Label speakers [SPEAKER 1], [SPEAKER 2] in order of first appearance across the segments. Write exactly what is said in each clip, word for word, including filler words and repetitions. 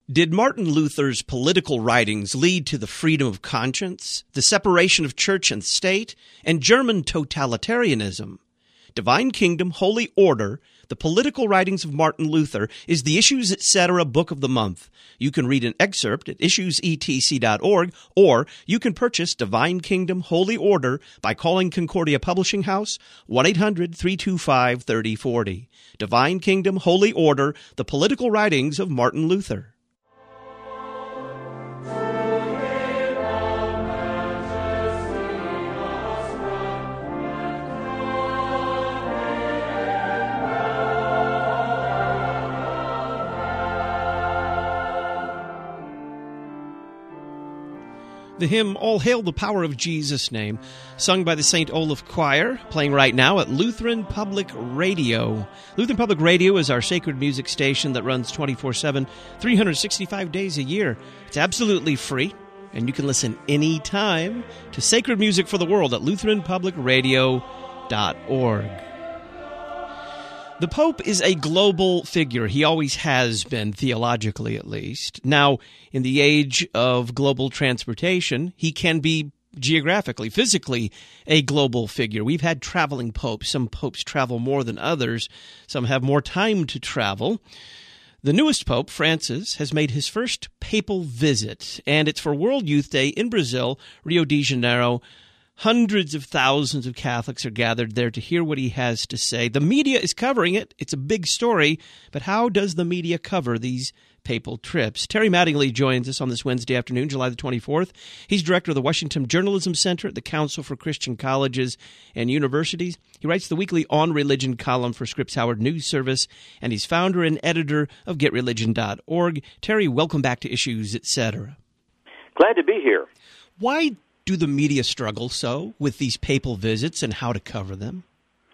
[SPEAKER 1] Did Martin Luther's political writings lead to the freedom of conscience, the separation of church and state, and German totalitarianism? Divine Kingdom, Holy Order, the political writings of Martin Luther is the Issues Etc. Book of the Month. You can read an excerpt at issues e t c dot org, or you can purchase Divine Kingdom, Holy Order by calling Concordia Publishing House, one eight hundred three two five three oh four oh. Divine Kingdom, Holy Order, the political writings of Martin Luther. The hymn, All Hail the Power of Jesus' Name, sung by the Saint Olaf Choir, playing right now at Lutheran Public Radio. Lutheran Public Radio is our sacred music station that runs twenty-four seven, three hundred sixty-five days a year. It's absolutely free, and you can listen anytime to sacred music for the world at lutheran public radio dot org. The Pope is a global figure. He always has been, theologically at least. Now, in the age of global transportation, he can be geographically, physically, a global figure. We've had traveling popes. Some popes travel more than others. Some have more time to travel. The newest pope, Francis, has made his first papal visit, and it's for World Youth Day in Brazil, Rio de Janeiro. Hundreds of thousands of Catholics are gathered there to hear what he has to say. The media is covering it. It's a big story. But how does the media cover these papal trips? Terry Mattingly joins us on this Wednesday afternoon, July the twenty-fourth. He's director of the Washington Journalism Center at the Council for Christian Colleges and Universities. He writes the weekly On Religion column for Scripps Howard News Service, and he's founder and editor of get religion dot org. Terry, welcome back to Issues Etc.
[SPEAKER 2] Glad to be here.
[SPEAKER 1] Why do the media struggle so with these papal visits and how to cover them?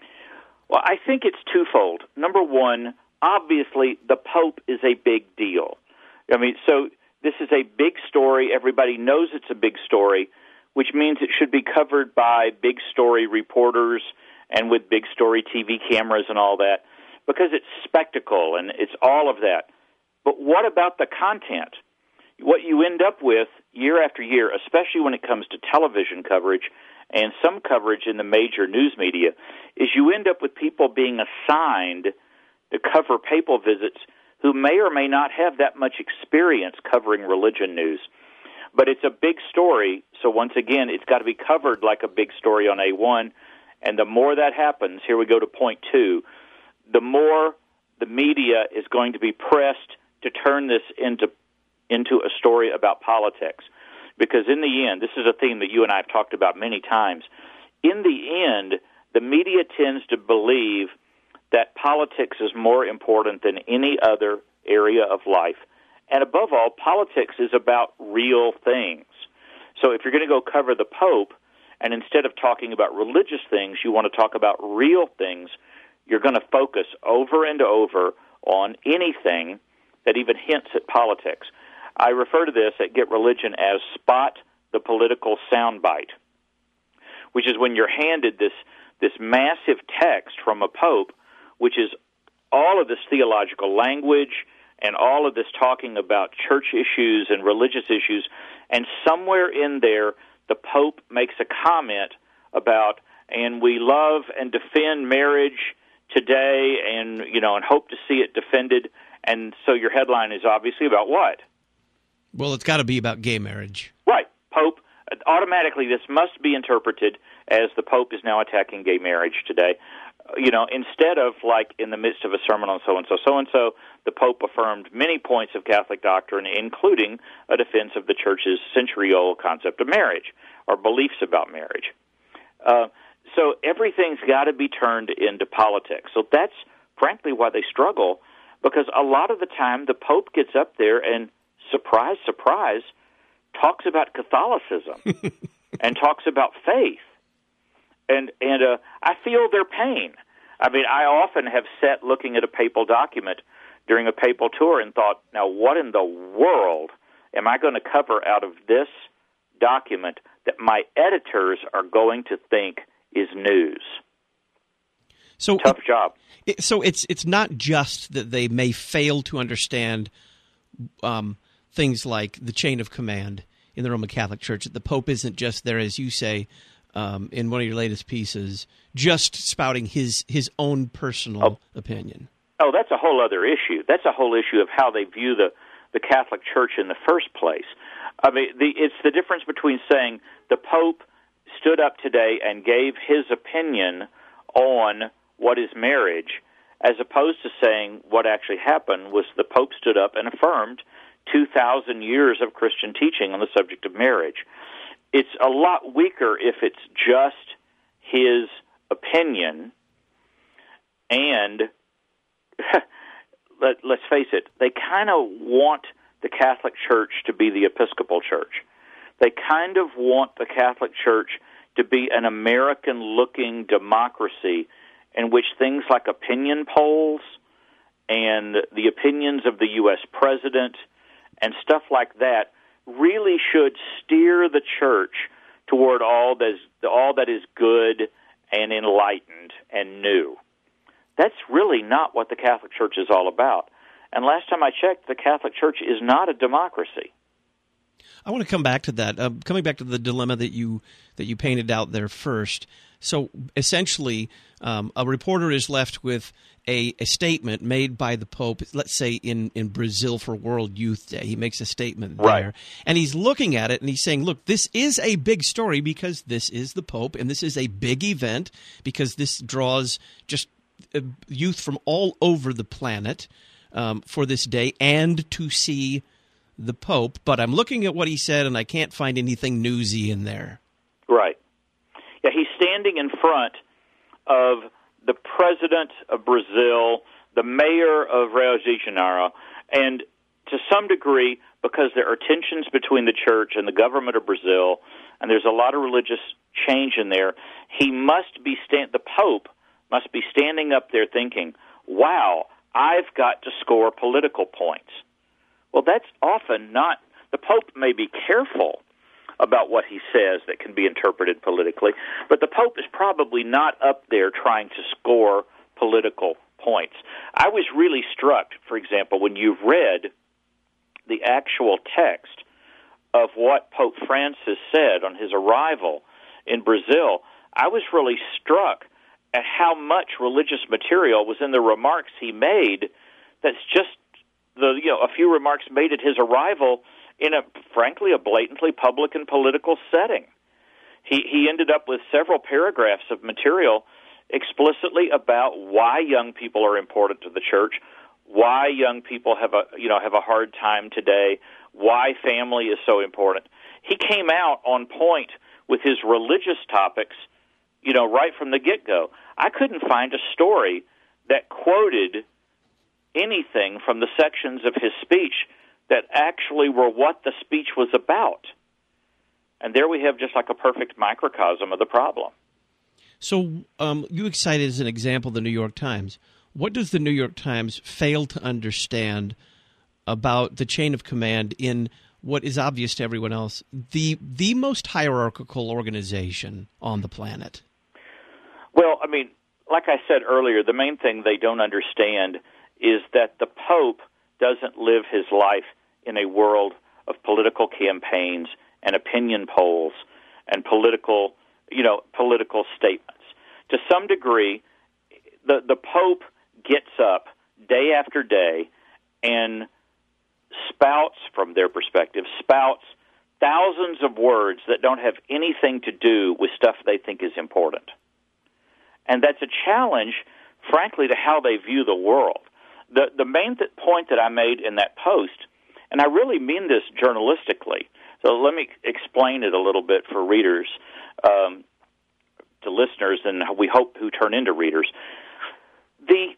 [SPEAKER 2] Well, I think it's twofold. Number one, obviously, the Pope is a big deal. I mean, so this is a big story. Everybody knows it's a big story, which means it should be covered by big story reporters and with big story T V cameras and all that, because it's spectacle and it's all of that. But what about the content? What you end up with year after year, especially when it comes to television coverage and some coverage in the major news media, is you end up with people being assigned to cover papal visits who may or may not have that much experience covering religion news. But it's a big story, so once again, it's got to be covered like a big story on A one, and the more that happens, here we go to point two, the more the media is going to be pressed to turn this into into a story about politics. Because in the end, this is a theme that you and I have talked about many times, in the end, the media tends to believe that politics is more important than any other area of life. And above all, politics is about real things. So if you're going to go cover the Pope, and instead of talking about religious things, you want to talk about real things, you're going to focus over and over on anything that even hints at politics. I refer to this at Get Religion as spot the political soundbite, which is when you're handed this this massive text from a pope, which is all of this theological language and all of this talking about church issues and religious issues, and somewhere in there the pope makes a comment about, and we love and defend marriage today and, you know, and hope to see it defended. And so your headline is obviously about what?
[SPEAKER 1] Well, it's got to be about gay marriage.
[SPEAKER 2] Right. Pope, automatically this must be interpreted as the Pope is now attacking gay marriage today. You know, instead of like in the midst of a sermon on so-and-so, so-and-so, the Pope affirmed many points of Catholic doctrine, including a defense of the Church's century-old concept of marriage or beliefs about marriage. Uh, so everything's got to be turned into politics. So that's frankly why they struggle, because a lot of the time the Pope gets up there and, surprise, surprise, talks about Catholicism and talks about faith. And and uh, I feel their pain. I mean, I often have sat looking at a papal document during a papal tour and thought, now what in the world am I going to cover out of this document that my editors are going to think is news?
[SPEAKER 1] So
[SPEAKER 2] tough job.
[SPEAKER 1] It, so it's it's not just that they may fail to understand um, things like the chain of command in the Roman Catholic Church. The Pope isn't just there, as you say, um, in one of your latest pieces, just spouting his, his own personal
[SPEAKER 2] oh.
[SPEAKER 1] opinion.
[SPEAKER 2] Oh, that's a whole other issue. That's a whole issue of how they view the, the Catholic Church in the first place. I mean, the, it's the difference between saying the Pope stood up today and gave his opinion on what is marriage, as opposed to saying what actually happened was the Pope stood up and affirmed two thousand years of Christian teaching on the subject of marriage. It's a lot weaker if it's just his opinion, and let, let's face it, they kind of want the Catholic Church to be the Episcopal Church. They kind of want the Catholic Church to be an American-looking democracy in which things like opinion polls and the opinions of the U S president and stuff like that really should steer the church toward all that is, all that is good and enlightened and new. That's really not what the Catholic Church is all about. And last time I checked, the Catholic Church is not a democracy.
[SPEAKER 1] I want to come back to that. Uh, coming back to the dilemma that you that you painted out there first. So essentially, um, a reporter is left with a, a statement made by the Pope, let's say in, in Brazil for World Youth Day. He makes a statement there.
[SPEAKER 2] Right.
[SPEAKER 1] And he's looking at it and he's saying, look, this is a big story because this is the Pope, and this is a big event because this draws just uh, youth from all over the planet um, for this day and to see the Pope. But I'm looking at what he said, and I can't find anything newsy in there.
[SPEAKER 2] Right. Yeah, he's standing in front of the president of Brazil, the mayor of Rio de Janeiro, and to some degree, because there are tensions between the church and the government of Brazil, and there's a lot of religious change in there, he must be stand. The Pope must be standing up there thinking, wow, I've got to score political points. Well, that's often not, the Pope may be careful about what he says that can be interpreted politically, but the Pope is probably not up there trying to score political points. I was really struck, for example, when you read the actual text of what Pope Francis said on his arrival in Brazil. I was really struck at how much religious material was in the remarks he made that's just the you know a few remarks made at his arrival in a frankly a blatantly public and political setting. He he ended up with several paragraphs of material explicitly about why young people are important to the church, why young people have a you know have a hard time today, why family is so important. He came out on point with his religious topics, you know, right from the get-go. I couldn't find a story that quoted anything from the sections of his speech that actually were what the speech was about. And there we have just like a perfect microcosm of the problem.
[SPEAKER 1] So um, you cited as an example the New York Times. What does the New York Times fail to understand about the chain of command in what is obvious to everyone else, the the most hierarchical organization on the planet?
[SPEAKER 2] Well, I mean, like I said earlier, the main thing they don't understand is that the Pope doesn't live his life in a world of political campaigns and opinion polls and political, you know, political statements. To some degree, the the Pope gets up day after day and spouts, from their perspective, spouts thousands of words that don't have anything to do with stuff they think is important. And that's a challenge, frankly, to how they view the world. The the main th- point that I made in that post, and I really mean this journalistically, so let me explain it a little bit for readers, um, to listeners, and we hope who turn into readers. The,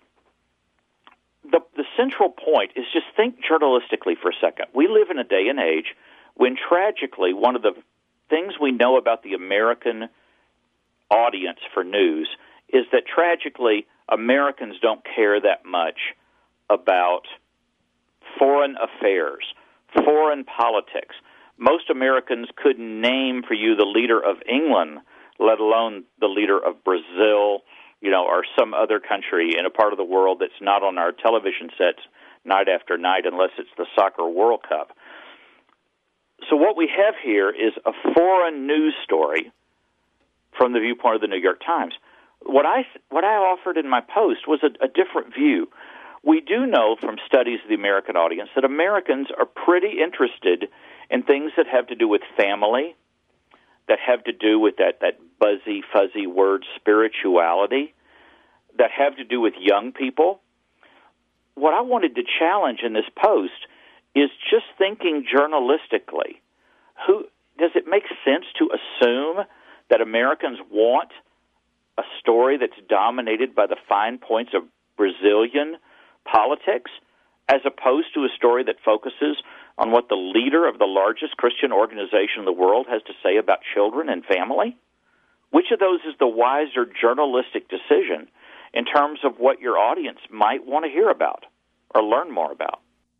[SPEAKER 2] the the central point is just think journalistically for a second. We live in a day and age when, tragically, one of the things we know about the American audience for news is that, tragically, Americans don't care that much about foreign affairs, foreign politics. Most Americans couldn't name for you the leader of England, let alone the leader of Brazil, you know, or some other country in a part of the world that's not on our television sets night after night unless it's the Soccer World Cup. So what we have here is a foreign news story from the viewpoint of the New York Times. What I what I offered in my post was a, a different view. We do know from studies of the American audience that Americans are pretty interested in things that have to do with family, that have to do with that, that buzzy, fuzzy word spirituality, that have to do with young people. What I wanted to challenge in this post is just thinking journalistically. Who does it make sense to assume that Americans want a story that's dominated by the fine points of Brazilian politics as opposed to a story that focuses on what the leader of the largest Christian organization in the world has to say about children and family? Which of those is the wiser journalistic decision in terms of what your audience might want to hear about or learn more about?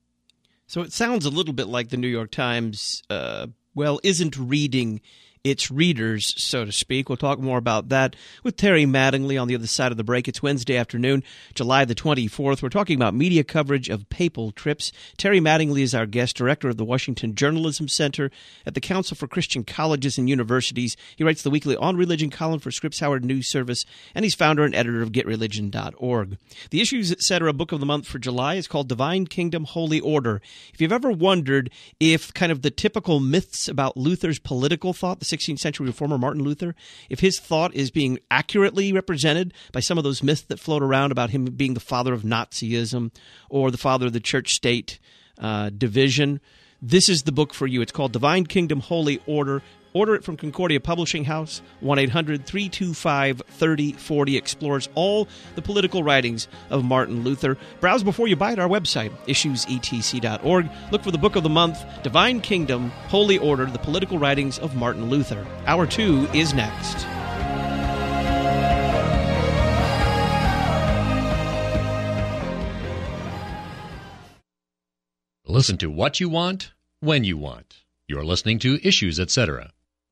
[SPEAKER 1] So it sounds a little bit like the New York Times, uh, well, isn't reading its readers, so to speak. We'll talk more about that with Terry Mattingly on the other side of the break. It's Wednesday afternoon, July the twenty-fourth. We're talking about media coverage of papal trips. Terry Mattingly is our guest, director of the Washington Journalism Center at the Council for Christian Colleges and Universities. He writes the weekly On Religion column for Scripps Howard News Service, and he's founder and editor of get religion dot org. The Issues Etc. book of the month for July is called Divine Kingdom, Holy Order. If you've ever wondered if kind of the typical myths about Luther's political thought, the sixteenth century reformer Martin Luther, if his thought is being accurately represented by some of those myths that float around about him being the father of Nazism or the father of the church-state uh, division, this is the book for you. It's called Divine Kingdom, Holy Order. Order it from Concordia Publishing House. one eight hundred three two five three oh four oh explores all the political writings of Martin Luther. Browse before you buy at our website, issues e t c dot org. Look for the book of the month, Divine Kingdom, Holy Order, the political writings of Martin Luther. Hour two is next.
[SPEAKER 3] Listen to what you want, when you want. You're listening to Issues Etc.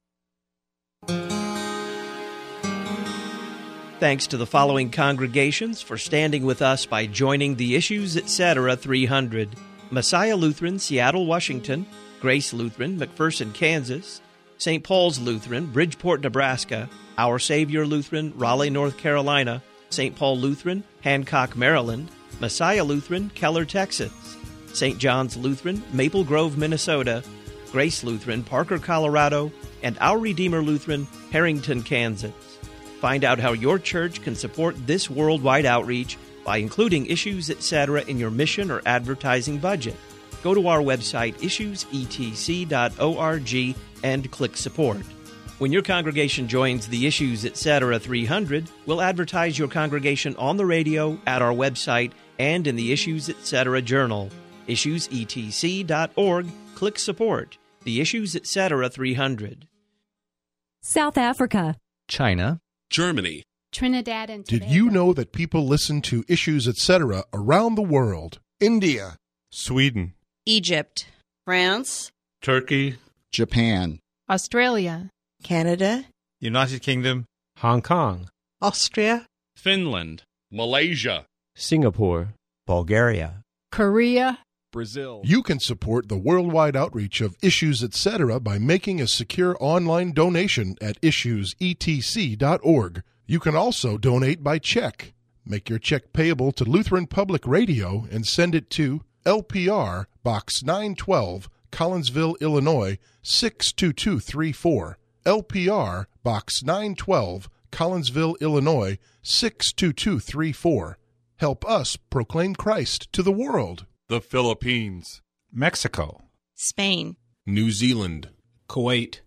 [SPEAKER 1] Thanks to the following congregations for standing with us by joining the Issues Etc. three hundred. Messiah Lutheran, Seattle, Washington; Grace Lutheran, McPherson, Kansas; Saint Paul's Lutheran, Bridgeport, Nebraska; Our Savior Lutheran, Raleigh, North Carolina; Saint Paul Lutheran, Hancock, Maryland; Messiah Lutheran, Keller, Texas; Saint John's Lutheran, Maple Grove, Minnesota; Grace Lutheran, Parker, Colorado; and Our Redeemer Lutheran, Harrington, Kansas. Find out how your church can support this worldwide outreach by including Issues Etc. in your mission or advertising budget. Go to our website, issues e t c dot org, and click Support. When your congregation joins the Issues Etc. three hundred, we'll advertise your congregation on the radio, at our website, and in the Issues Etc. Journal. issues e t c dot org, click Support. The Issues Etc. three hundred.
[SPEAKER 4] South Africa,
[SPEAKER 5] China,
[SPEAKER 6] Germany,
[SPEAKER 7] Trinidad and Tobago.
[SPEAKER 8] Did you know that people listen to Issues Etc. around the world?
[SPEAKER 9] India,
[SPEAKER 6] Sweden,
[SPEAKER 10] Egypt, France,
[SPEAKER 6] Turkey,
[SPEAKER 9] Japan,
[SPEAKER 7] Australia,
[SPEAKER 11] Canada,
[SPEAKER 5] United Kingdom, Hong Kong,
[SPEAKER 11] Austria,
[SPEAKER 6] Finland, Malaysia,
[SPEAKER 5] Singapore, Bulgaria,
[SPEAKER 7] Korea,
[SPEAKER 6] Brazil.
[SPEAKER 8] You can support the worldwide outreach of Issues Etc. by making a secure online donation at issues e t c dot org. You can also donate by check. Make your check payable to Lutheran Public Radio and send it to L P R, Box nine twelve, Collinsville, Illinois, six two two three four. L P R, Box nine twelve, Collinsville, Illinois, six two two three four. Help us proclaim Christ to the world.
[SPEAKER 6] The Philippines,
[SPEAKER 5] Mexico,
[SPEAKER 10] Spain,
[SPEAKER 6] New Zealand,
[SPEAKER 5] Kuwait.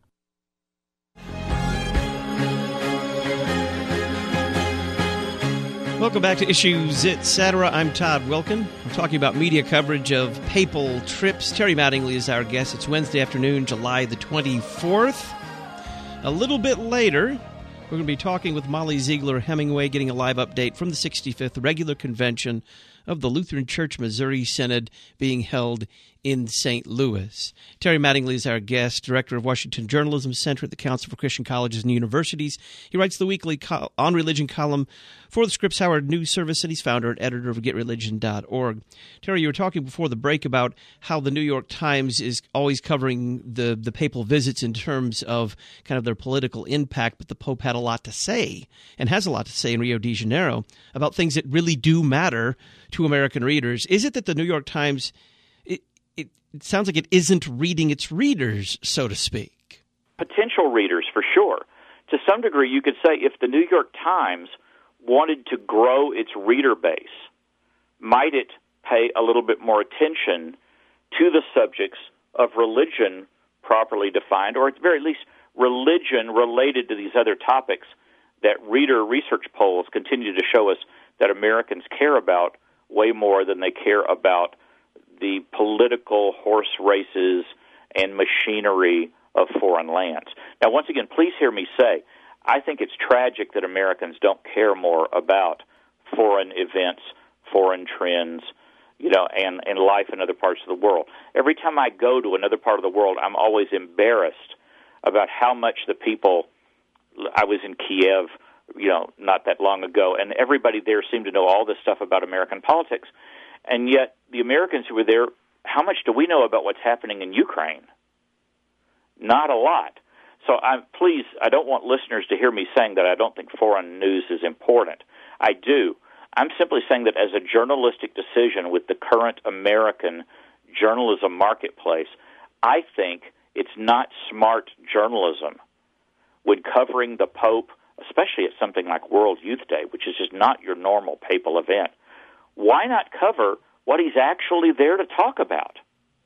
[SPEAKER 1] Welcome back to Issues Etc. I'm Todd Wilkin. We're talking about media coverage of papal trips. Terry Mattingly is our guest. It's Wednesday afternoon, July the twenty-fourth. A little bit later, we're going to be talking with Molly Ziegler Hemingway, getting a live update from the sixty-fifth regular convention of the Lutheran Church Missouri Synod being held in Saint Louis. Terry Mattingly is our guest, director of Washington Journalism Center at the Council for Christian Colleges and Universities. He writes the weekly co- On Religion column for the Scripps Howard News Service, and he's founder and editor of get religion dot org. Terry, you were talking before the break about how the New York Times is always covering the, the papal visits in terms of kind of their political impact, but the Pope had a lot to say, and has a lot to say in Rio de Janeiro, about things that really do matter to American readers. Is it that the New York Times, it, it, it sounds like it isn't reading its readers, so to speak?
[SPEAKER 2] Potential readers, for sure. To some degree, you could say if the New York Times wanted to grow its reader base, might it pay a little bit more attention to the subjects of religion properly defined, or at the very least, religion related to these other topics that reader research polls continue to show us that Americans care about way more than they care about the political horse races and machinery of foreign lands. Now, once again, please hear me say, I think it's tragic that Americans don't care more about foreign events, foreign trends, you know, and, and life in other parts of the world. Every time I go to another part of the world, I'm always embarrassed about how much the people, I was in Kiev, you know, not that long ago, and everybody there seemed to know all this stuff about American politics. And yet, the Americans who were there, how much do we know about what's happening in Ukraine? Not a lot. So I'm, please, I don't want listeners to hear me saying that I don't think foreign news is important. I do. I'm simply saying that as a journalistic decision with the current American journalism marketplace, I think it's not smart journalism when covering the Pope, especially at something like World Youth Day, which is just not your normal papal event. Why not cover what he's actually there to talk about?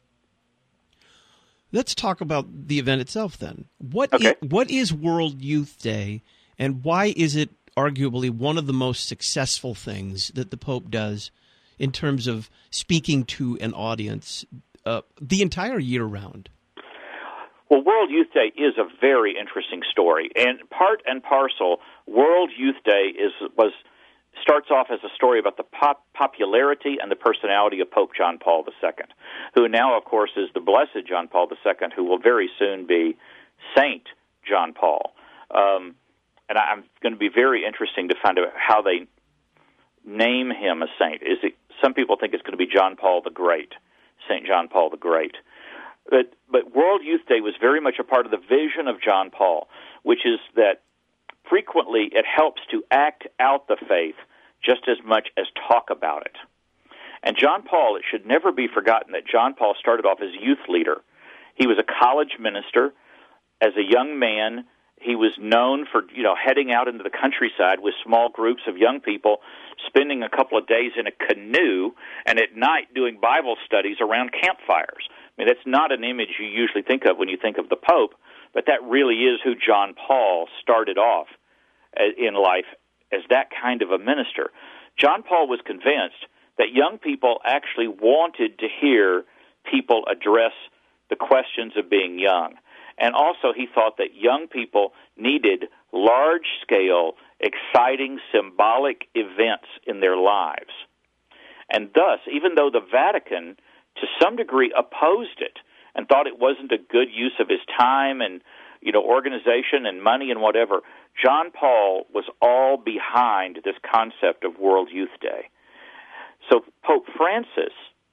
[SPEAKER 1] Let's talk about the event itself then. What
[SPEAKER 2] okay.
[SPEAKER 1] is, what is World Youth Day, and why is it arguably one of the most successful things that the Pope does in terms of speaking to an audience uh, the entire year round?
[SPEAKER 2] Well, World Youth Day is a very interesting story, and part and parcel, World Youth Day is was starts off as a story about the pop, popularity and the personality of Pope John Paul the Second, who now, of course, is the Blessed John Paul the Second, who will very soon be Saint John Paul. Um, and I'm going to be very interesting to find out how they name him a saint. Is it? Some people think it's going to be John Paul the Great, Saint John Paul the Great. But, but World Youth Day was very much a part of the vision of John Paul, which is that frequently it helps to act out the faith just as much as talk about it. And John Paul, it should never be forgotten that John Paul started off as youth leader. He was a college minister. As a young man, he was known for, you know, heading out into the countryside with small groups of young people, spending a couple of days in a canoe, and at night doing Bible studies around campfires. I mean, that's not an image you usually think of when you think of the Pope, but that really is who John Paul started off in life, as that kind of a minister. John Paul was convinced that young people actually wanted to hear people address the questions of being young. And also he thought that young people needed large-scale, exciting, symbolic events in their lives. And thus, even though the Vatican, to some degree, opposed it and thought it wasn't a good use of his time and, you know, organization and money and whatever, John Paul was all behind this concept of World Youth Day. So Pope Francis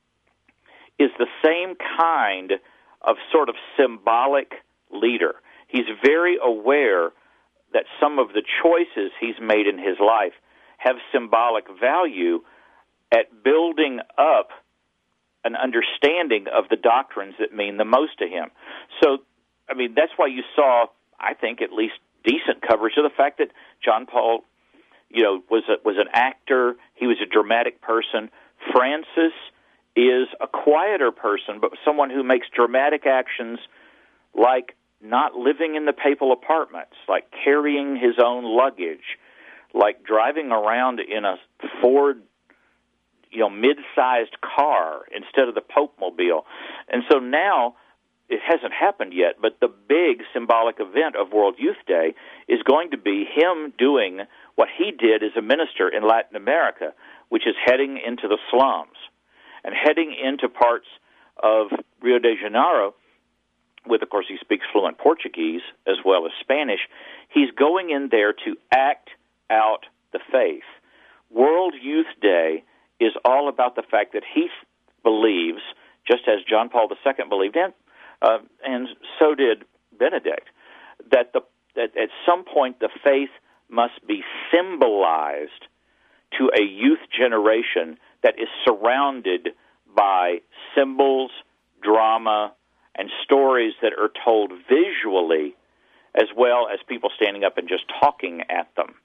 [SPEAKER 2] is the same kind of sort of symbolic leader. He's very aware that some of the choices he's made in his life have symbolic value at building up an understanding of the doctrines that mean the most to him. So, I mean, that's why you saw, I think, at least decent coverage of the fact that John Paul, you know, was a, was an actor. He was a dramatic person. Francis is a quieter person, but someone who makes dramatic actions like not living in the papal apartments, like carrying his own luggage, like driving around in a Ford, you know, mid-sized car instead of the Pope-mobile. And so now it hasn't happened yet, but the big symbolic event of World Youth Day is going to be him doing what he did as a minister in Latin America, which is heading into the slums and heading into parts of Rio de Janeiro with, of course, he speaks fluent Portuguese as well as Spanish. He's going in there to act out the faith. World Youth Day is all about the fact that he believes, just as John Paul the Second believed, and uh, and so did Benedict, that the that at some point the faith must be symbolized to a youth generation that is surrounded by symbols, drama, and stories that are told visually, as well as people standing up and just talking at them.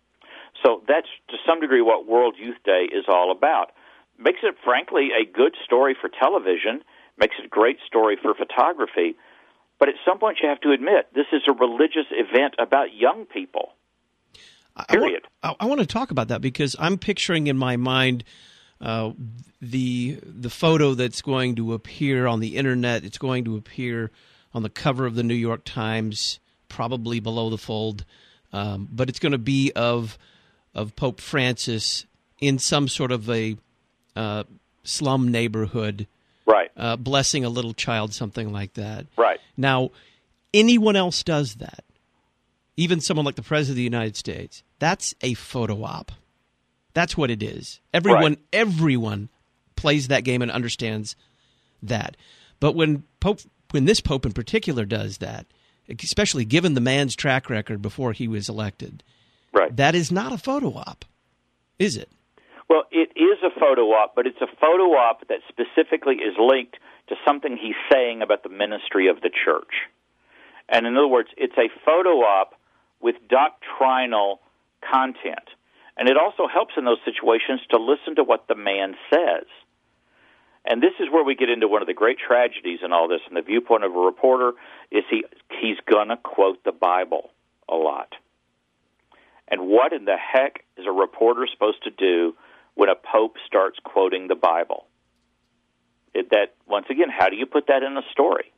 [SPEAKER 2] So that's, to some degree, what World Youth Day is all about. Makes it, frankly, a good story for television, makes it a great story for photography, but at some point you have to admit, this is a religious event about young people, period.
[SPEAKER 1] I, I, I want to talk about that because I'm picturing in my mind uh, the the photo that's going to appear on the Internet. It's going to appear on the cover of the New York Times, probably below the fold, um, but it's going to be of of Pope Francis in some sort of a uh, slum neighborhood,
[SPEAKER 2] right?
[SPEAKER 1] Uh, blessing a little child, something like that.
[SPEAKER 2] Right.
[SPEAKER 1] Now, anyone else does that, even someone like the President of the United States, that's a photo op. That's what it is. Everyone,
[SPEAKER 2] right.
[SPEAKER 1] everyone plays that game and understands that. But when Pope, when this Pope in particular does that, especially given the man's track record before he was elected,
[SPEAKER 2] right.
[SPEAKER 1] that is not a photo op, is it?
[SPEAKER 2] Well, it is a photo op, but it's a photo op that specifically is linked to something he's saying about the ministry of the church. And in other words, it's a photo op with doctrinal content. And it also helps in those situations to listen to what the man says. And this is where we get into one of the great tragedies in all this. From the viewpoint of a reporter, is he he's going to quote the Bible a lot. And what in the heck is a reporter supposed to do when a pope starts quoting the Bible? It, that once again, how do you put that in a story?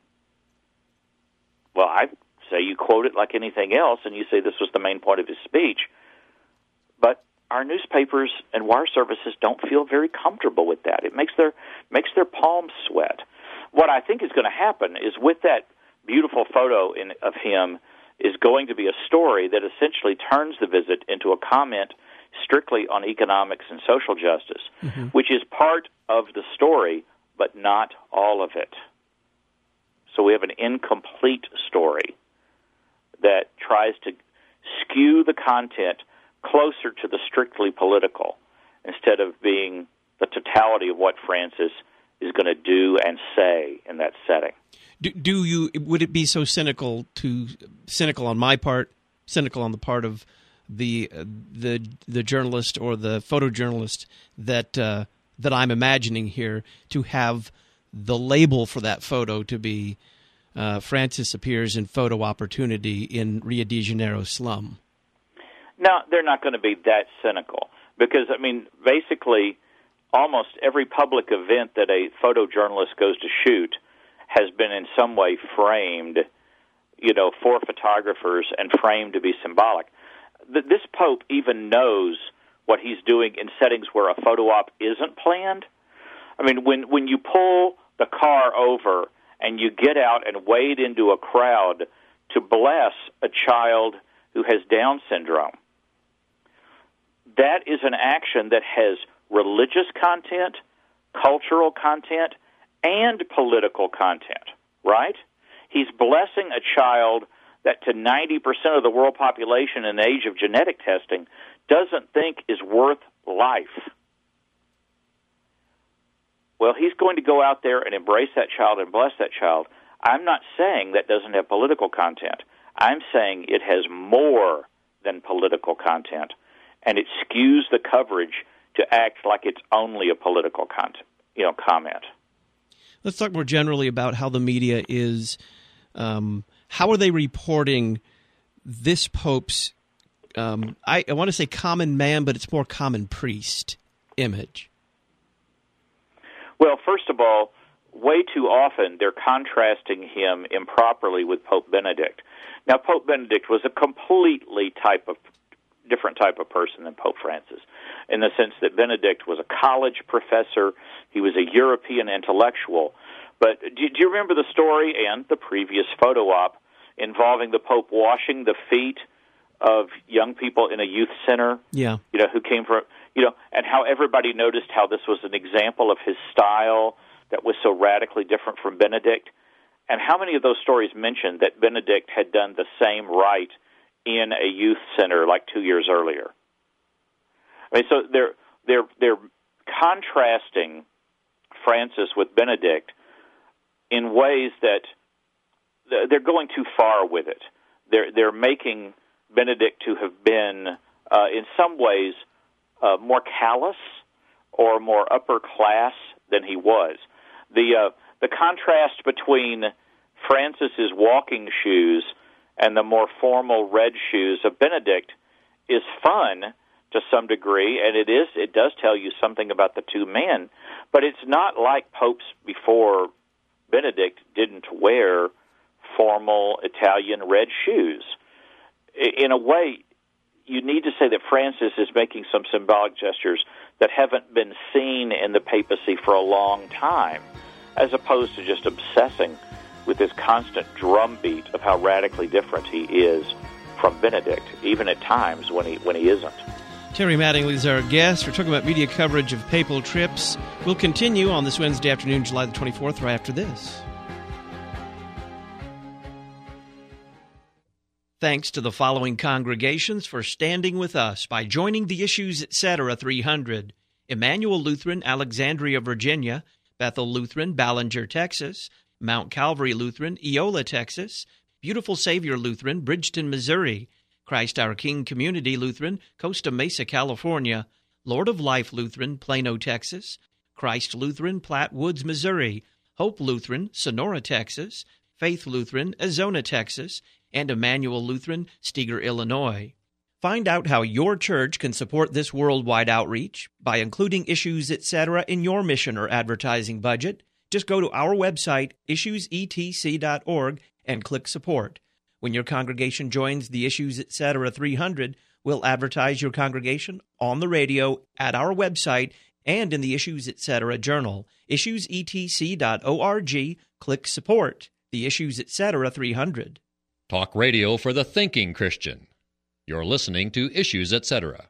[SPEAKER 2] Well, I say you quote it like anything else, and you say this was the main point of his speech. But our newspapers and wire services don't feel very comfortable with that. It makes their makes their palms sweat. What I think is going to happen is with that beautiful photo in, of him is going to be a story that essentially turns the visit into a comment strictly on economics and social justice, mm-hmm. which is part of the story, but not all of it. So we have an incomplete story that tries to skew the content closer to the strictly political instead of being the totality of what Francis is going to do and say in that setting.
[SPEAKER 1] Do, do you? Would it be so cynical to cynical on my part, cynical on the part of the uh, the the journalist or the photojournalist that uh, that I'm imagining here to have the label for that photo to be uh, Francis appears in photo opportunity in Rio de Janeiro slum?
[SPEAKER 2] No, they're not going to be that cynical because, I mean, basically almost every public event that a photojournalist goes to shoot has been in some way framed, you know, for photographers and framed to be symbolic. This Pope even knows what he's doing in settings where a photo op isn't planned. I mean, when, when you pull the car over and you get out and wade into a crowd to bless a child who has Down syndrome, that is an action that has religious content, cultural content, and political content, right? He's blessing a child that to ninety percent of the world population in the age of genetic testing doesn't think is worth life. Well, he's going to go out there and embrace that child and bless that child. I'm not saying that doesn't have political content. I'm saying it has more than political content, and it skews the coverage to act like it's only a political content, you know, comment.
[SPEAKER 1] Let's talk more generally about how the media is. Um, how are they reporting this Pope's? Um, I, I want to say common man, but it's more common priest image.
[SPEAKER 2] Well, first of all, way too often they're contrasting him improperly with Pope Benedict. Now, Pope Benedict was a completely type of different type of person than Pope Francis, in the sense that Benedict was a college professor. He was a European intellectual. But do, do you remember the story and the previous photo op involving the Pope washing the feet of young people in a youth center?
[SPEAKER 1] Yeah.
[SPEAKER 2] You know, who came from, you know, and how everybody noticed how this was an example of his style that was so radically different from Benedict. And how many of those stories mentioned that Benedict had done the same rite in a youth center like two years earlier? I mean, so they're they're they're contrasting Francis with Benedict in ways that they're going too far with it. They're they're making Benedict to have been, uh, in some ways, uh, more callous or more upper class than he was. The uh, the contrast between Francis's walking shoes and the more formal red shoes of Benedict is fun to some degree, and it is it does tell you something about the two men, but it's not like popes before Benedict didn't wear formal Italian red shoes. In a way, you need to say that Francis is making some symbolic gestures that haven't been seen in the papacy for a long time, as opposed to just obsessing with this constant drumbeat of how radically different he is from Benedict, even at times when he when he isn't.
[SPEAKER 1] Terry Mattingly is our guest. We're talking about media coverage of papal trips. We'll continue on this Wednesday afternoon, July the twenty-fourth, right after this. Thanks to the following congregations for standing with us by joining the Issues Etc. three hundred. Emmanuel Lutheran, Alexandria, Virginia; Bethel Lutheran, Ballinger, Texas; Mount Calvary Lutheran, Eola, Texas; Beautiful Savior Lutheran, Bridgeton, Missouri; Christ Our King Community Lutheran, Costa Mesa, California; Lord of Life Lutheran, Plano, Texas; Christ Lutheran, Platte Woods, Missouri; Hope Lutheran, Sonora, Texas; Faith Lutheran, Azona, Texas; and Emmanuel Lutheran, Steger, Illinois. Find out how your church can support this worldwide outreach by including Issues Etc. in your mission or advertising budget. Just go to our website, issues e t c dot org, and click Support. When your congregation joins the Issues Etc. three hundred, we'll advertise your congregation on the radio, at our website, and in the Issues Etc. journal. issues e t c dot org, click Support. The Issues Etc. three hundred.
[SPEAKER 3] Talk radio for the thinking Christian. You're listening to Issues Etc.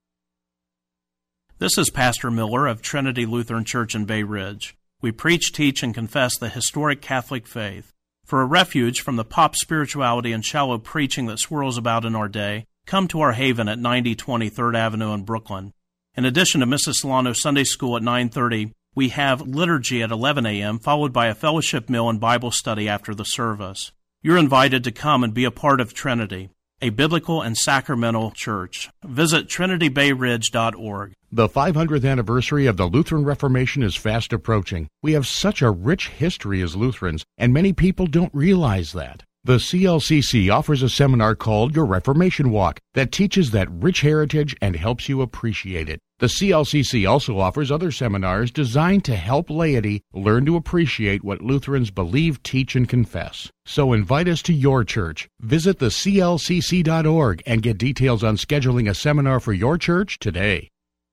[SPEAKER 9] This is Pastor Miller of Trinity Lutheran Church in Bay Ridge. We preach, teach, and confess the historic Catholic faith. For a refuge from the pop spirituality and shallow preaching that swirls about in our day, come to our haven at ninety twenty third Avenue in Brooklyn. In addition to Missus Solano Sunday School at nine thirty, we have liturgy at eleven a.m., followed by a fellowship meal and Bible study after the service. You're invited to come and be a part of Trinity, a biblical and sacramental church. Visit trinity bay ridge dot org.
[SPEAKER 12] The five hundredth anniversary of the Lutheran Reformation is fast approaching. We have such a rich history as Lutherans, and many people don't realize that. The C L C C offers a seminar called Your Reformation Walk that teaches that rich heritage and helps you appreciate it. The C L C C also offers other seminars designed to help laity learn to appreciate what Lutherans believe, teach, and confess. So invite us to your church. Visit the c l c c dot org and get details on scheduling a seminar for your church today.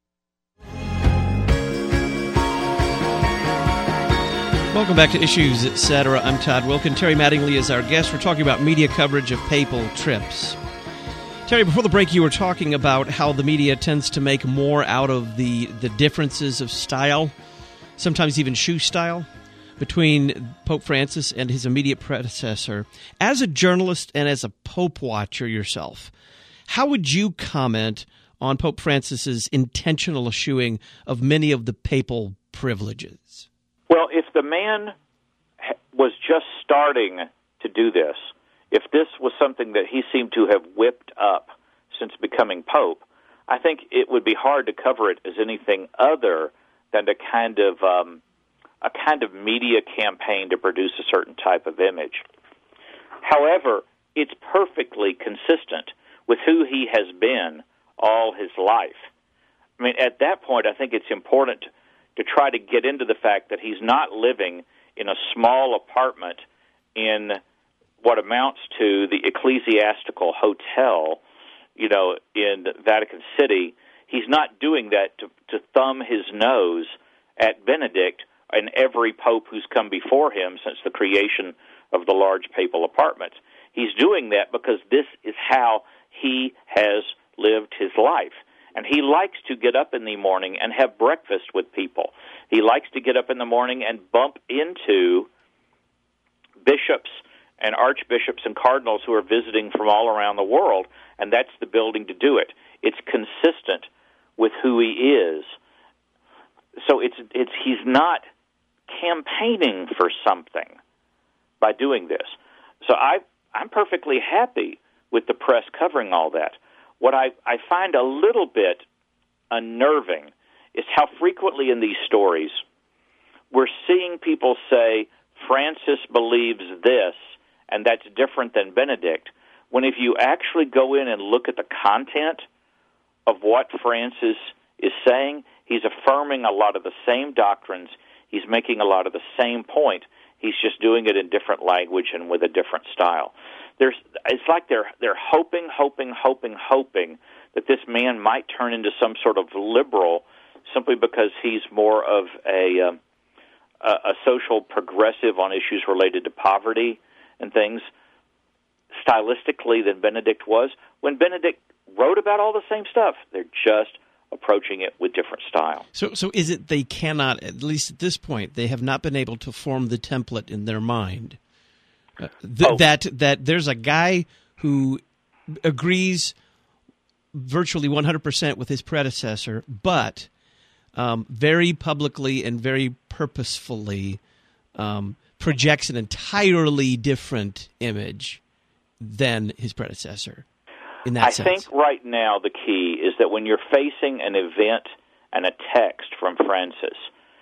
[SPEAKER 1] Welcome back to Issues Etc. I'm Todd Wilkin. Terry Mattingly is our guest. We're talking about media coverage of papal trips. Terry, before the break, you were talking about how the media tends to make more out of the, the differences of style, sometimes even shoe style, between Pope Francis and his immediate predecessor. As a journalist and as a Pope watcher yourself, how would you comment on Pope Francis's intentional eschewing of many of the papal privileges?
[SPEAKER 2] Well, if the man was just starting to do this, if this was something that he seemed to have whipped up since becoming Pope, I think it would be hard to cover it as anything other than a kind of um, a kind of media campaign to produce a certain type of image. However, it's perfectly consistent with who he has been all his life. I mean, at that point, I think it's important to try to get into the fact that he's not living in a small apartment in what amounts to the ecclesiastical hotel, you know, in Vatican City. He's not doing that to, to thumb his nose at Benedict and every pope who's come before him since the creation of the large papal apartments. He's doing that because this is how he has lived his life. And he likes to get up in the morning and have breakfast with people. He likes to get up in the morning and bump into bishops and archbishops and cardinals who are visiting from all around the world, and that's the building to do it. It's consistent with who he is. So it's it's he's not campaigning for something by doing this. So I I'm perfectly happy with the press covering all that. What I, I find a little bit unnerving is how frequently in these stories we're seeing people say Francis believes this and that's different than Benedict, when if you actually go in and look at the content of what Francis is saying, he's affirming a lot of the same doctrines, he's making a lot of the same point, he's just doing it in different language and with a different style. There's, it's like they're they're hoping, hoping, hoping, hoping that this man might turn into some sort of liberal simply because he's more of a um, a, a social progressive on issues related to poverty and things stylistically than Benedict was. When Benedict wrote about all the same stuff, they're just approaching it with different style.
[SPEAKER 1] So, so is it they cannot, at least at this point, they have not been able to form the template in their mind? Uh, th- oh. That that there's a guy who agrees virtually one hundred percent with his predecessor, but um, very publicly and very purposefully um, projects an entirely different image than his predecessor. In that
[SPEAKER 2] I
[SPEAKER 1] sense.
[SPEAKER 2] think right now the key is that when you're facing an event and a text from Francis,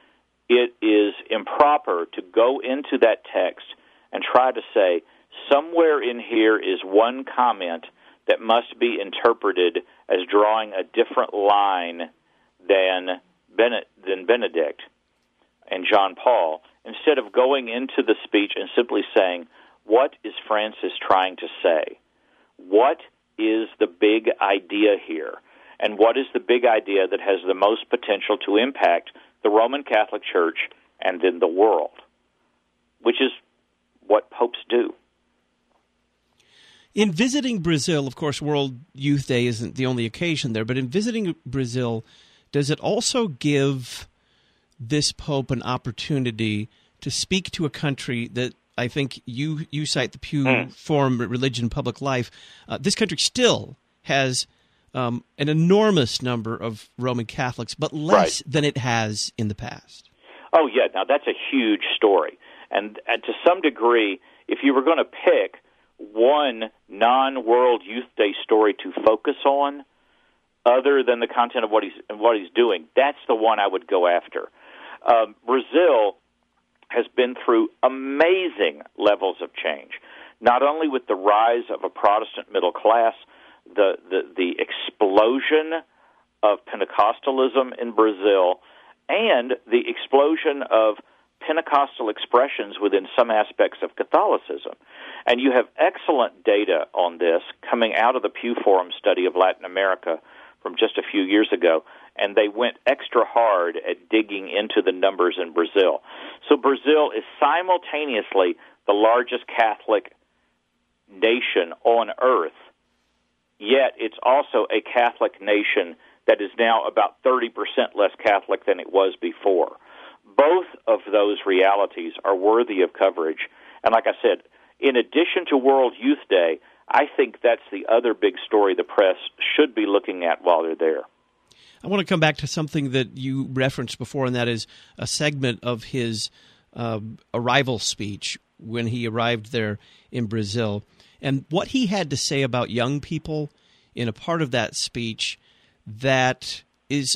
[SPEAKER 2] it is improper to go into that text and try to say, somewhere in here is one comment that must be interpreted as drawing a different line than Bene- than Benedict and John Paul, instead of going into the speech and simply saying, what is Francis trying to say? What is the big idea here? And what is the big idea that has the most potential to impact the Roman Catholic Church and then the world? Which is what popes do.
[SPEAKER 1] In visiting Brazil, of course, World Youth Day isn't the only occasion there, but in visiting Brazil, does it also give this pope an opportunity to speak to a country that I think you, you cite the Pew mm. Forum Religion Public Life. Uh, this country still has um, an enormous number of Roman Catholics, but less right. than it has in the past.
[SPEAKER 2] Oh, yeah. Now, that's a huge story. And, and to some degree, if you were going to pick one non-World Youth Day story to focus on, other than the content of what he's what he's doing, that's the one I would go after. Um, Brazil has been through amazing levels of change, not only with the rise of a Protestant middle class, the, the, the explosion of Pentecostalism in Brazil, and the explosion of Pentecostal expressions within some aspects of Catholicism. And you have excellent data on this coming out of the Pew Forum study of Latin America from just a few years ago, and they went extra hard at digging into the numbers in Brazil. So Brazil is simultaneously the largest Catholic nation on earth, yet it's also a Catholic nation that is now about thirty percent less Catholic than it was before. Both of those realities are worthy of coverage. And like I said, in addition to World Youth Day, I think that's the other big story the press should be looking at while they're there.
[SPEAKER 1] I want to come back to something that you referenced before, and that is a segment of his uh, arrival speech when he arrived there in Brazil. And what he had to say about young people in a part of that speech that is,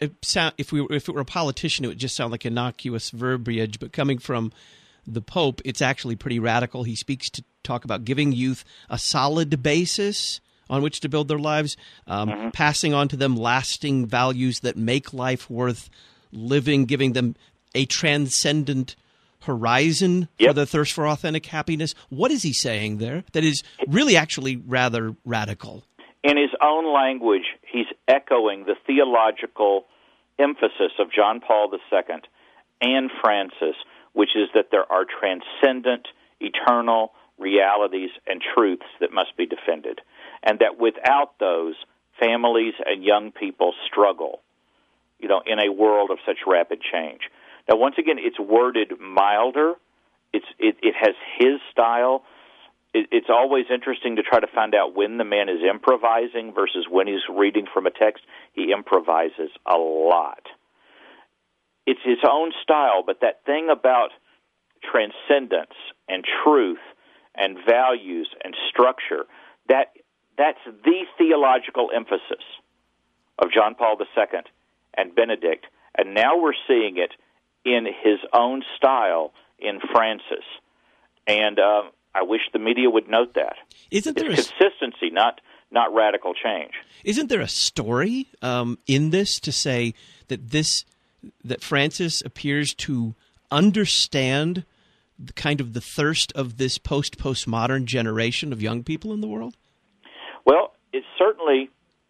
[SPEAKER 1] if we if it were a politician, it would just sound like innocuous verbiage, but coming from the Pope, it's actually pretty radical. He speaks to talk about giving youth a solid basis on which to build their lives, um, mm-hmm. passing on to them lasting values that make life worth living, giving them a transcendent horizon
[SPEAKER 2] yep.
[SPEAKER 1] for the thirst for authentic happiness. What is he saying there that is really actually rather radical?
[SPEAKER 2] In his own language, he's echoing the theological emphasis of John Paul the Second and Francis, which is that there are transcendent, eternal realities and truths that must be defended, and that without those, families and young people struggle, you know, in a world of such rapid change. Now, once again, it's worded milder. It's it, it has his style. It, it's always interesting to try to find out when the man is improvising versus when he's reading from a text. He improvises a lot. It's his own style, but that thing about transcendence and truth and values and structure, that that's the theological emphasis of John Paul the Second and Benedict, and now we're seeing it in his own style in Francis. And uh, I wish the media would note that.
[SPEAKER 1] Isn't there
[SPEAKER 2] it's
[SPEAKER 1] a,
[SPEAKER 2] consistency, not not radical change.
[SPEAKER 1] Isn't there a story um, in this to say that this that Francis appears to understand the kind of the thirst of this post-postmodern generation of young people in the world?
[SPEAKER 2] Well, it certainly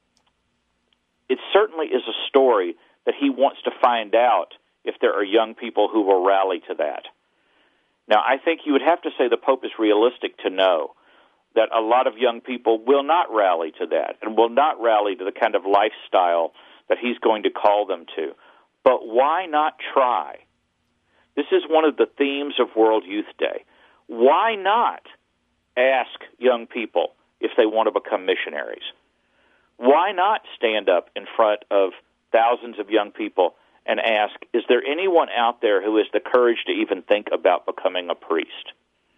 [SPEAKER 2] it certainly is a story that he wants to find out if there are young people who will rally to that. Now, I think you would have to say the Pope is realistic to know that a lot of young people will not rally to that and will not rally to the kind of lifestyle that he's going to call them to. But why not try? This is one of the themes of World Youth Day. Why not ask young people if they want to become missionaries? Why not stand up in front of thousands of young people and ask, is there anyone out there who has the courage to even think about becoming a priest?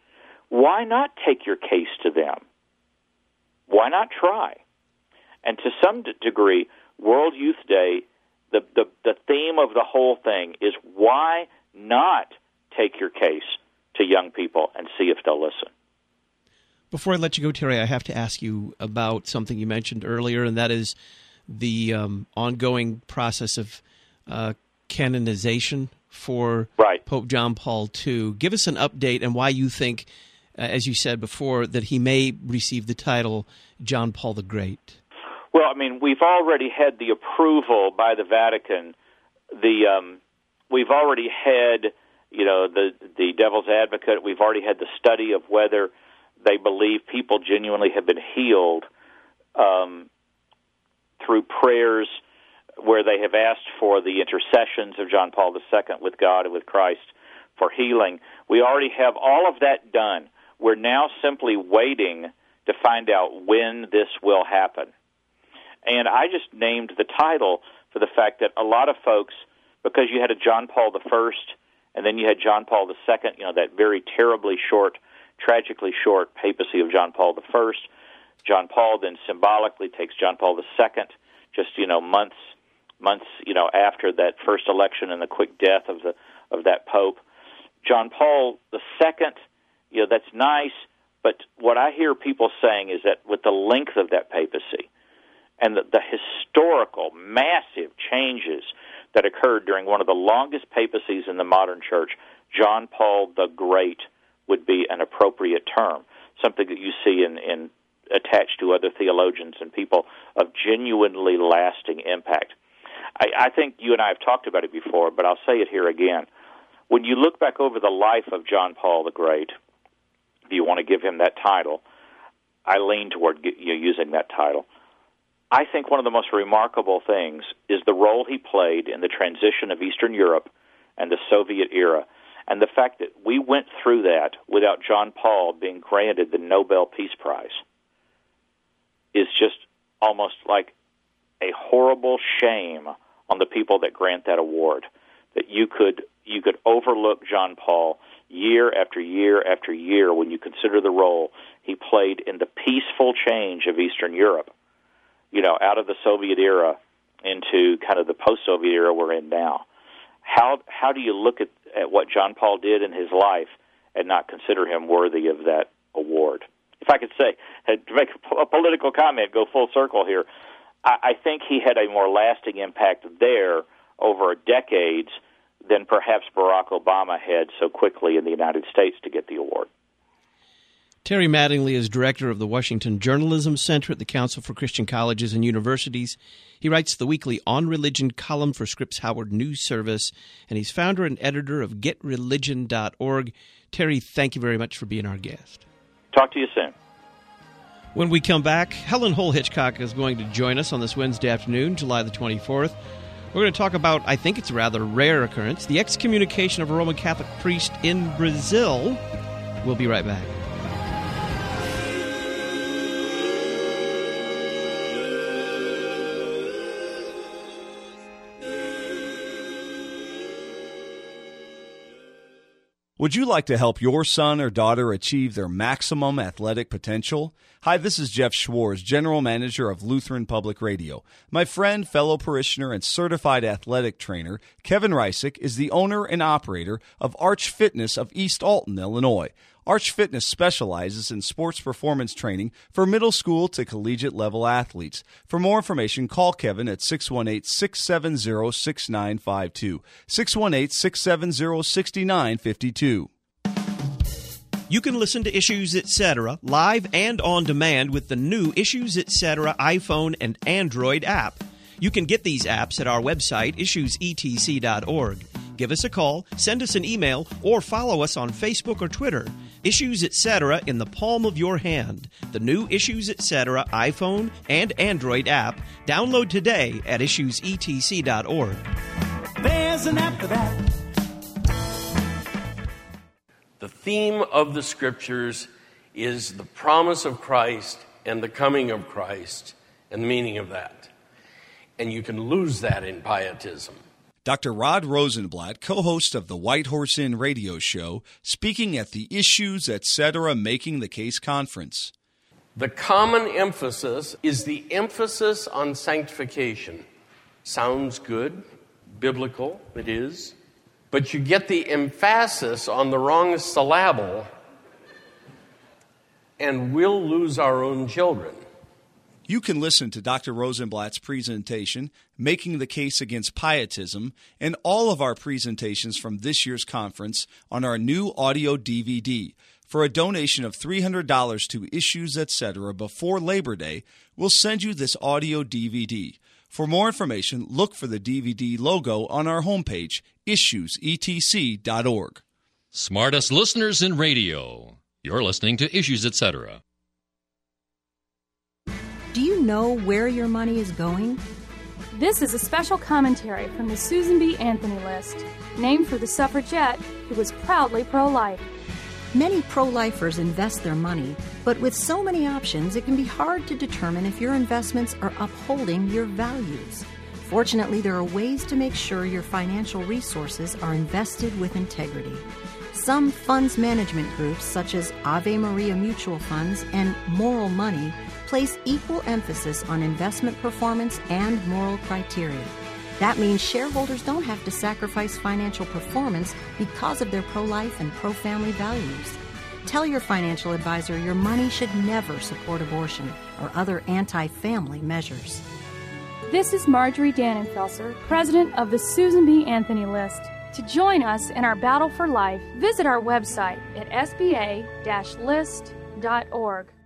[SPEAKER 2] Why not take your case to them? Why not try? And to some d- degree, World Youth Day, the, the, the theme of the whole thing is why not take your case to young people and see if they'll listen.
[SPEAKER 1] Before I let you go, Terry, I have to ask you about something you mentioned earlier, and that is the um, ongoing process of uh, canonization for
[SPEAKER 2] right.
[SPEAKER 1] Pope John Paul the Second. Give us an update and why you think, uh, as you said before, that he may receive the title John Paul the Great.
[SPEAKER 2] Well, I mean, we've already had the approval by the Vatican. The um, we've already had, you know, the the devil's advocate. We've already had the study of whether they believe people genuinely have been healed um, through prayers where they have asked for the intercessions of John Paul the Second with God and with Christ for healing. We already have all of that done. We're now simply waiting to find out when this will happen. And I just named the title for the fact that a lot of folks, because you had a John Paul the First and then you had John Paul the Second, you know, that very terribly short, tragically short papacy of John Paul the First. John Paul then symbolically takes John Paul the Second, just, you know, months months, you know, after that first election and the quick death of the of that pope. John Paul the Second, you know, that's nice, but what I hear people saying is that with the length of that papacy and the, the historical, massive changes that occurred during one of the longest papacies in the modern church, John Paul the Great would be an appropriate term, something that you see in, in attached to other theologians and people of genuinely lasting impact. I, I think you and I have talked about it before, but I'll say it here again. When you look back over the life of John Paul the Great, if you want to give him that title, I lean toward get, you know, using that title. I think one of the most remarkable things is the role he played in the transition of Eastern Europe and the Soviet era, and the fact that we went through that without John Paul being granted the Nobel Peace Prize is just almost like a horrible shame on the people that grant that award, that you could you could overlook John Paul year after year after year when you consider the role he played in the peaceful change of Eastern Europe, you know, out of the Soviet era into kind of the post-Soviet era we're in now. How how do you look at, at what John Paul did in his life and not consider him worthy of that award? If I could say, to make a political comment, go full circle here, I, I think he had a more lasting impact there over decades than perhaps Barack Obama had so quickly in the United States to get the award.
[SPEAKER 1] Terry Mattingly is director of the Washington Journalism Center at the Council for Christian Colleges and Universities. He writes the weekly On Religion column for Scripps Howard News Service, and he's founder and editor of get religion dot org. Terry, thank you very much for being our guest.
[SPEAKER 2] Talk to you soon.
[SPEAKER 1] When we come back, Helen Hull Hitchcock is going to join us on this Wednesday afternoon, July the twenty-fourth. We're going to talk about, I think it's a rather rare occurrence, the excommunication of a Roman Catholic priest in Brazil. We'll be right back.
[SPEAKER 13] Would you like to help your son or daughter achieve their maximum athletic potential? Hi, this is Jeff Schwartz, General Manager of Lutheran Public Radio. My friend, fellow parishioner, and certified athletic trainer, Kevin Reisick, is the owner and operator of Arch Fitness of East Alton, Illinois. Arch Fitness specializes in sports performance training for middle school to collegiate level athletes. For more information, call Kevin at six one eight, six seven zero, six nine five two, six one eight, six seven zero, six nine five two.
[SPEAKER 1] You can listen to Issues Etc. live and on demand with the new Issues Etc. iPhone and Android app. You can get these apps at our website, issues e t c dot org. Give us a call, send us an email, or follow us on Facebook or Twitter. Issues Etc. in the palm of your hand. The new Issues Etc. iPhone and Android app. Download today at issues e t c dot org.
[SPEAKER 14] There's an app for that.
[SPEAKER 15] The theme of the Scriptures is the promise of Christ and the coming of Christ and the meaning of that. And you can lose that in pietism.
[SPEAKER 13] Doctor Rod Rosenblatt, co-host of the White Horse Inn radio show, speaking at the Issues Etc. Making the Case conference.
[SPEAKER 15] The common emphasis is the emphasis on sanctification. Sounds good, biblical, it is. But you get the emphasis on the wrong syllable, and we'll lose our own children.
[SPEAKER 13] You can listen to Doctor Rosenblatt's presentation, Making the Case Against Pietism, and all of our presentations from this year's conference on our new audio D V D. For a donation of three hundred dollars to Issues Etc. before Labor Day, we'll send you this audio D V D. For more information, look for the D V D logo on our homepage, issues e t c dot org.
[SPEAKER 3] Smartest listeners in radio. You're listening to Issues Etc.
[SPEAKER 4] Do you know where your money is going?
[SPEAKER 16] This is a special commentary from the Susan B. Anthony List, named for the suffragette who was proudly pro-life.
[SPEAKER 4] Many pro-lifers invest their money, but with so many options, it can be hard to determine if your investments are upholding your values. Fortunately, there are ways to make sure your financial resources are invested with integrity. Some funds management groups, such as Ave Maria Mutual Funds and Moral Money, place equal emphasis on investment performance and moral criteria. That means shareholders don't have to sacrifice financial performance because of their pro-life and pro-family values. Tell your financial advisor your money should never support abortion or other anti-family measures.
[SPEAKER 16] This is Marjorie Dannenfelser, president of the Susan B. Anthony List. To join us in our battle for life, visit our website at s b a dash list dot org.